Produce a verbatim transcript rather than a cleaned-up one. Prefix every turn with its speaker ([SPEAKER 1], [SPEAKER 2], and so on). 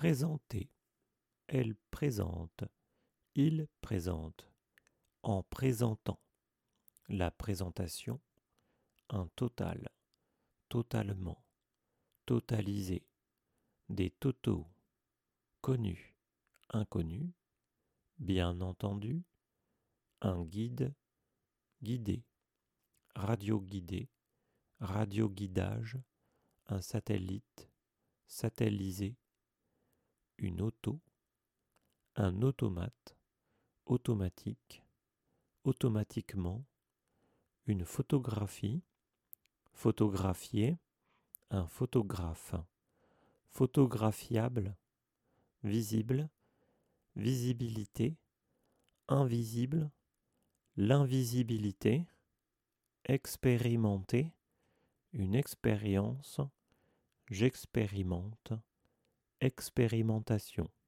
[SPEAKER 1] Présenter. Elle présente. Il présente. En présentant. La présentation. Un total. Totalement. Totaliser. Des totaux. Connu. Inconnu. Bien entendu. Un guide. Guidé. Radio-guidé. Radio-guidage. Un satellite. Satellisé. Une auto. Un automate. Automatique. Automatiquement. Une photographie. Photographier. Un photographe. Photographiable. Visible. Visibilité. Invisible. L'invisibilité. Expérimenter. Une expérience. J'expérimente. Expérimentation.